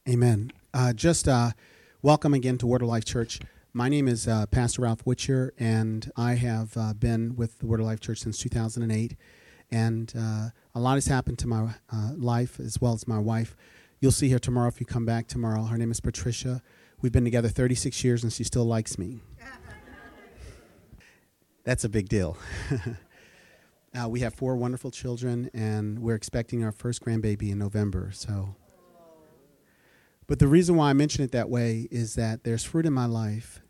Amen. Just welcome again to Word of Life Church. My name is Pastor Ralph Witcher, and I have been with the Word of Life Church since 2008. And a lot has happened to my life as well as my wife. You'll see her tomorrow if you come back tomorrow. Her name is Patricia. We've been together 36 years, and she still likes me. That's a big deal. We have 4 wonderful children, and we're expecting our first grandbaby in November. But the reason why I mention it that way is that there's fruit in my life.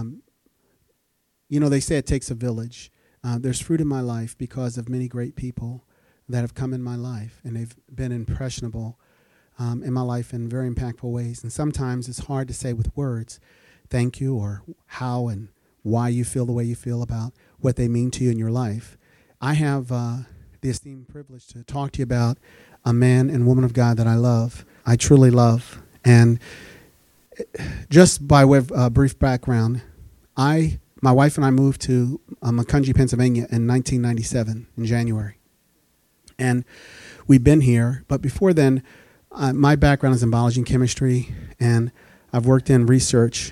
They say it takes a village. There's fruit in my life because of many great people that have come in my life, and they've been impressionable in my life in very impactful ways. And sometimes it's hard to say with words, thank you, or how and why you feel the way you feel about what they mean to you in your life. I have the esteemed privilege to talk to you about a man and woman of God that I love. I truly love. And just by way of brief background, my wife and I moved to Macungie, Pennsylvania in 1997 in January. And we've been here, but before then, my background is in biology and chemistry, and I've worked in research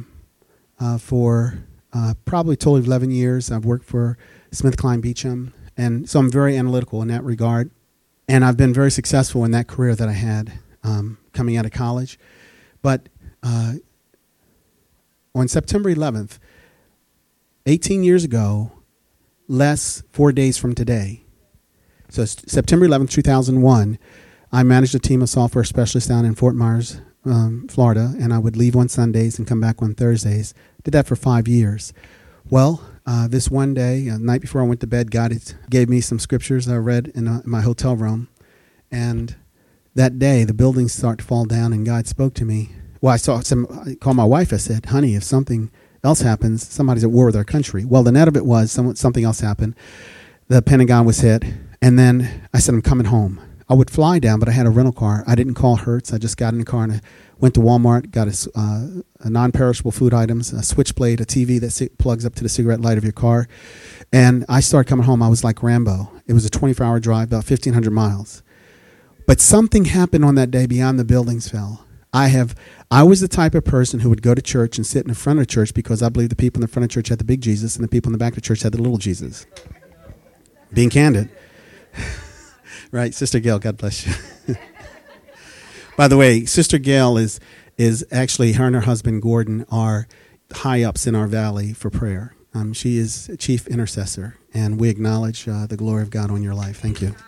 for probably a total of 11 years. I've worked for SmithKline Beecham, and so I'm very analytical in that regard. And I've been very successful in that career that I had coming out of college. But on September 11th, 18 years ago, less 4 days from today, so September 11th, 2001, I managed a team of software specialists down in Fort Myers, Florida, and I would leave on Sundays and come back on Thursdays. Did that for 5 years. Well, this one day, the night before I went to bed, God gave me some scriptures I read in my hotel room, and that day, the buildings start to fall down, and God spoke to me. Well, I called my wife. I said, honey, if something else happens, somebody's at war with our country. Well, the net of it was something else happened. The Pentagon was hit, and then I said, I'm coming home. I would fly down, but I had a rental car. I didn't call Hertz. I just got in the car, and I went to Walmart, got a non-perishable food items, a switchblade, a TV that plugs up to the cigarette light of your car. And I started coming home. I was like Rambo. It was a 24-hour drive, about 1,500 miles. But something happened on that day beyond the buildings fell. I was the type of person who would go to church and sit in the front of church because I believe the people in the front of church had the big Jesus and the people in the back of the church had the little Jesus. Being candid. Right, Sister Gail, God bless you. By the way, Sister Gail is actually, her and her husband Gordon are high-ups in our valley for prayer. She is a chief intercessor, and we acknowledge the glory of God on your life. Thank you.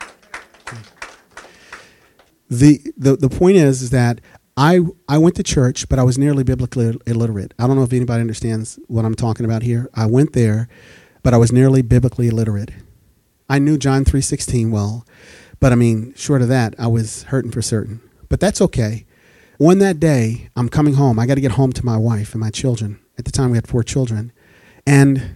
The point is that I went to church, but I was nearly biblically illiterate. I don't know if anybody understands what I'm talking about here. I went there, but I was nearly biblically illiterate. I knew John 3:16 well, but short of that, I was hurting for certain. But that's okay. On that day, I'm coming home. I got to get home to my wife and my children. At the time, we had 4 children. And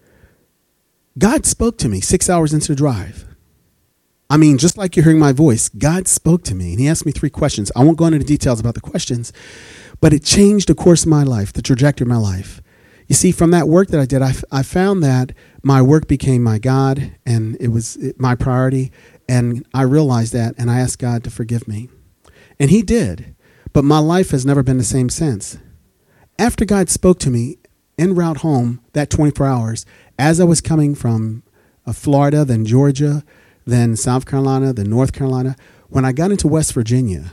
God spoke to me 6 hours into the drive. Just like you're hearing my voice, God spoke to me, and he asked me 3 questions. I won't go into the details about the questions, but it changed the course of my life, the trajectory of my life. You see, from that work that I did, I found that my work became my God, and it was my priority, and I realized that, and I asked God to forgive me. And he did, but my life has never been the same since. After God spoke to me en route home, that 24 hours, as I was coming from Florida, then Georgia, then South Carolina, then North Carolina. When I got into West Virginia,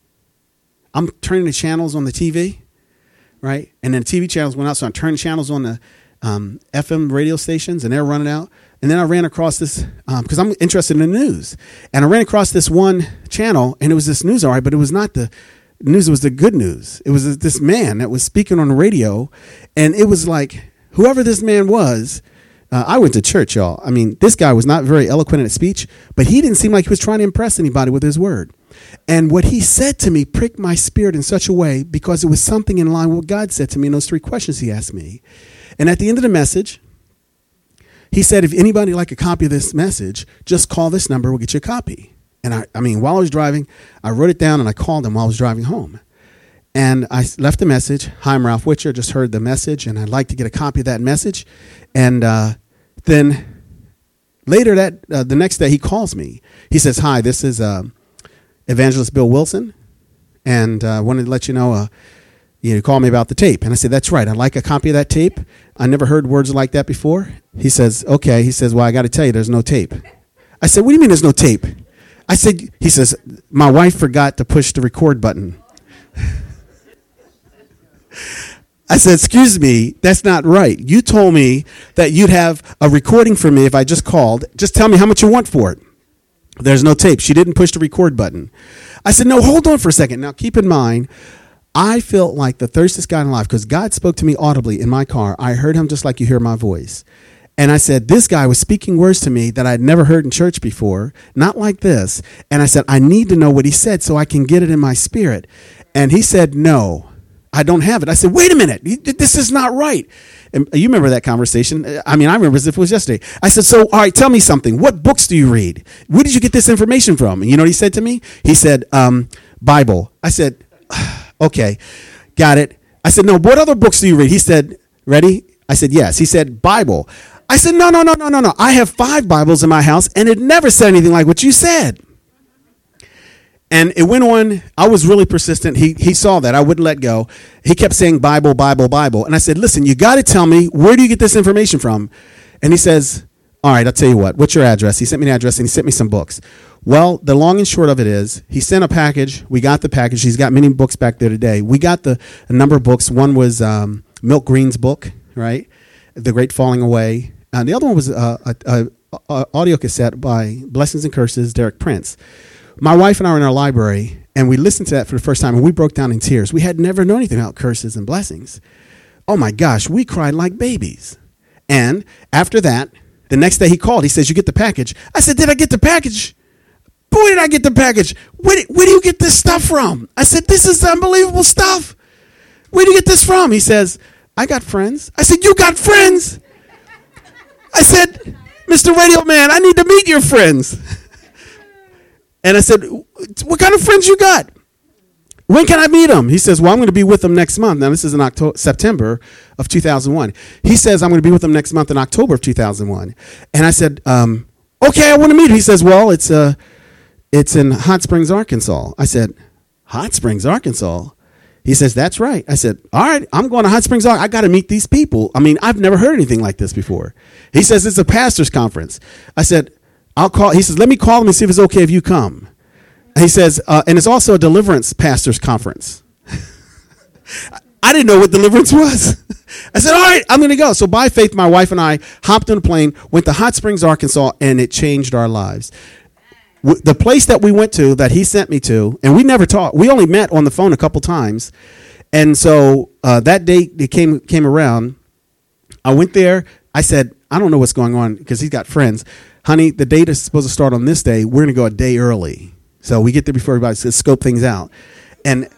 I'm turning the channels on the TV, right? And then the TV channels went out, so I'm turning channels on the FM radio stations, and they're running out. And then I ran across this, because I'm interested in the news. And I ran across this one channel, and it was this news, all right, but it was not the news, it was the good news. It was this man that was speaking on the radio, and it was like, whoever this man was, I went to church, y'all. This guy was not very eloquent in his speech, but he didn't seem like he was trying to impress anybody with his word. And what he said to me pricked my spirit in such a way because it was something in line with what God said to me in those 3 questions he asked me. And at the end of the message, he said, if anybody would like a copy of this message, just call this number, we'll get you a copy. And while I was driving, I wrote it down and I called him while I was driving home. And I left a message. Hi, I'm Ralph Witcher. Just heard the message, and I'd like to get a copy of that message. And then later the next day, he calls me. He says, hi, this is Evangelist Bill Wilson. and wanted to let you know, you called me about the tape. And I said, that's right. I'd like a copy of that tape. I never heard words like that before. He says, okay. He says, well, I got to tell you, there's no tape. I said, what do you mean there's no tape? He says, my wife forgot to push the record button. I said, excuse me, that's not right. You told me that you'd have a recording for me if I just called. Just tell me how much you want for it. There's no tape. She didn't push the record button. I said, no, hold on for a second. Now, keep in mind, I felt like the thirstiest guy in life because God spoke to me audibly in my car. I heard him just like you hear my voice. And I said, this guy was speaking words to me that I'd never heard in church before, not like this. And I said, I need to know what he said so I can get it in my spirit. And he said, no. I don't have it. I said, wait a minute. This is not right. And you remember that conversation. I mean, I remember as if it was yesterday. I said, so, all right, tell me something. What books do you read? Where did you get this information from? And you know what he said to me? He said, Bible. I said, okay, got it. I said, no, what other books do you read? He said, ready? I said, yes. He said, Bible. I said, no. I have 5 Bibles in my house, and it never said anything like what you said. And it went on. I was really persistent. He saw that. I wouldn't let go. He kept saying Bible, Bible, Bible. And I said, listen, you got to tell me, where do you get this information from? And he says, all right, I'll tell you what. What's your address? He sent me an address, and he sent me some books. Well, the long and short of it is he sent a package. We got the package. He's got many books back there today. We got a number of books. One was Milk Green's book, right? The Great Falling Away. And the other one was a audio cassette by Blessings and Curses, Derek Prince. My wife and I were in our library, and we listened to that for the first time, and we broke down in tears. We had never known anything about curses and blessings. Oh, my gosh, we cried like babies. And after that, the next day he called. He says, you get the package. I said, did I get the package? Boy, did I get the package. Where do you get this stuff from? I said, this is unbelievable stuff. Where do you get this from? He says, I got friends. I said, you got friends? I said, Mr. Radio Man, I need to meet your friends. And I said, what kind of friends you got? When can I meet them? He says, well, I'm going to be with them next month. Now, this is in September of 2001. He says, I'm going to be with them next month in October of 2001. And I said, okay, I want to meet him. He says, well, it's in Hot Springs, Arkansas. I said, Hot Springs, Arkansas? He says, that's right. I said, all right, I'm going to Hot Springs, Arkansas. I got to meet these people. I mean, I've never heard anything like this before. He says, it's a pastor's conference. I said, I'll call. He says, let me call him and see if it's okay if you come. And he says, and it's also a deliverance pastor's conference. I didn't know what deliverance was. I said, all right, I'm going to go. So by faith, my wife and I hopped on a plane, went to Hot Springs, Arkansas, and it changed our lives. The place that we went to, that he sent me to, and we never talked. We only met on the phone a couple times. And so that day it came around. I went there. I said, I don't know what's going on because he's got friends. Honey, the date is supposed to start on this day. We're going to go a day early. So we get there before everybody says, scope things out. And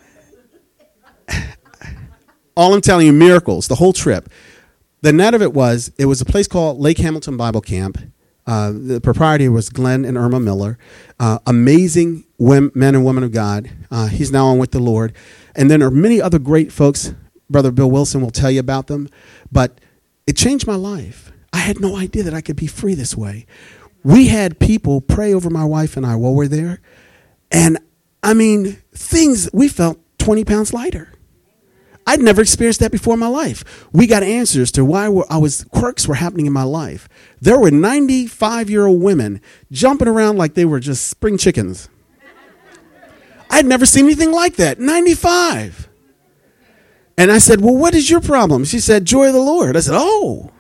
all I'm telling you, miracles, the whole trip. The net of it was a place called Lake Hamilton Bible Camp. The proprietor was Glenn and Irma Miller. Amazing men and women of God. He's now on with the Lord. And then there are many other great folks. Brother Bill Wilson will tell you about them. But it changed my life. I had no idea that I could be free this way. We had people pray over my wife and I while we're there. And, I mean, we felt 20 pounds lighter. I'd never experienced that before in my life. We got answers to why quirks were happening in my life. There were 95-year-old women jumping around like they were just spring chickens. I'd never seen anything like that. 95. And I said, well, what is your problem? She said, joy of the Lord. I said, oh.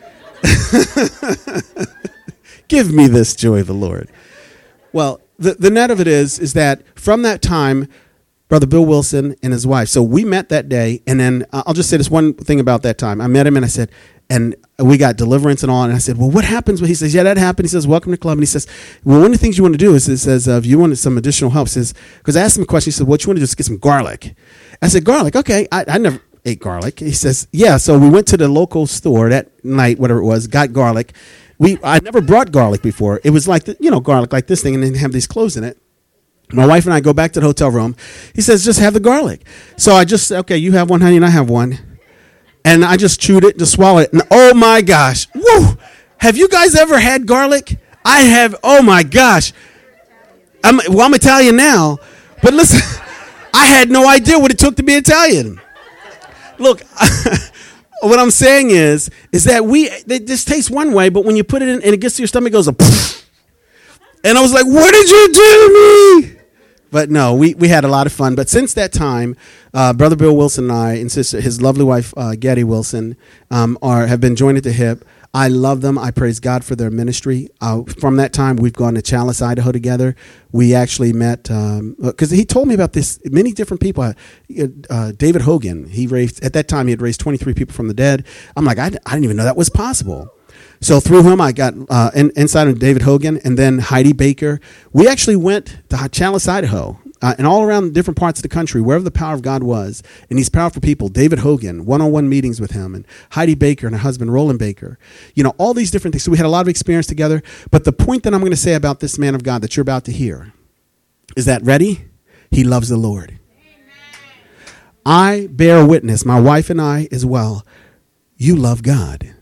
Give me this joy of the Lord. Well, the net of it is that from that time, Brother Bill Wilson and his wife. So we met that day, and then I'll just say this one thing about that time. I met him, and I said, and we got deliverance and all. And I said, well, what happens? He says, yeah, that happened. He says, welcome to the club. And he says, well, one of the things you want to do is, it says, if you wanted some additional help, says, because I asked him a question. He said, what you want to do is get some garlic. I said, garlic? Okay. I never ate garlic. He says, yeah. So we went to the local store that night, whatever it was, got garlic. I never brought garlic before. It was like, garlic like this thing, and then have these cloves in it. My wife and I go back to the hotel room. He says, just have the garlic. So I just, okay, you have one, honey, and I have one. And I just chewed it, just swallowed it. And oh, my gosh. Woo! Have you guys ever had garlic? I have. Oh, my gosh. I'm Italian now. But listen, I had no idea what it took to be Italian. Look, what I'm saying is that it just tastes one way, but when you put it in and it gets to your stomach, it goes a poof. And I was like, what did you do to me? But no, we had a lot of fun. But since that time, Brother Bill Wilson and I, and his lovely wife, Getty Wilson, have been joined at the hip. I love them. I praise God for their ministry. From that time, we've gone to Chalice, Idaho together. We actually met, because he told me about this, many different people. David Hogan, at that time, he had raised 23 people from the dead. I'm like, I didn't even know that was possible. So through him, I got insight on David Hogan, and then Heidi Baker. We actually went to Chalice, Idaho, and all around different parts of the country, wherever the power of God was, and these powerful people, David Hogan, one-on-one meetings with him, and Heidi Baker and her husband, Roland Baker, all these different things. So we had a lot of experience together. But the point that I'm going to say about this man of God that you're about to hear is that, ready? He loves the Lord. Amen. I bear witness, my wife and I as well, you love God.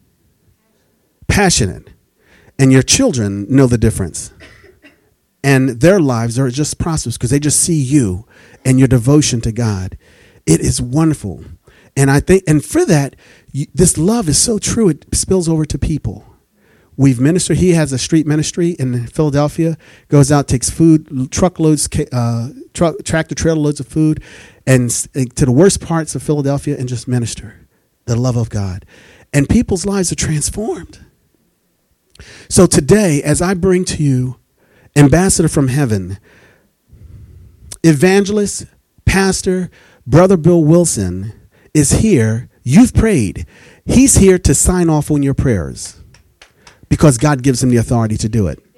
Passionate. And your children know the difference. And their lives are just prosperous because they just see you and your devotion to God. It is wonderful. And I think, and for that, this love is so true, it spills over to people. We've ministered. He has a street ministry in Philadelphia, goes out, takes food, truckloads, tractor trailer loads of food, and to the worst parts of Philadelphia and just minister the love of God. And people's lives are transformed. So today, as I bring to you Ambassador from Heaven, evangelist, pastor, Brother Bill Wilson is here. You've prayed. He's here to sign off on your prayers because God gives him the authority to do it.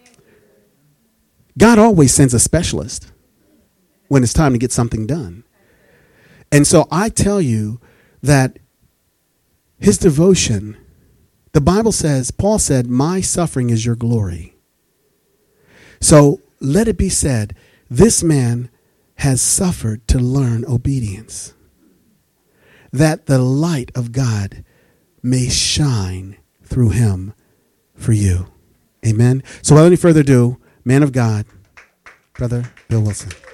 God always sends a specialist when it's time to get something done. And so I tell you that his devotion, the Bible says, Paul said, my suffering is your glory. So let it be said, this man has suffered to learn obedience, that the light of God may shine through him for you. Amen. So without any further ado, man of God, Brother Bill Wilson.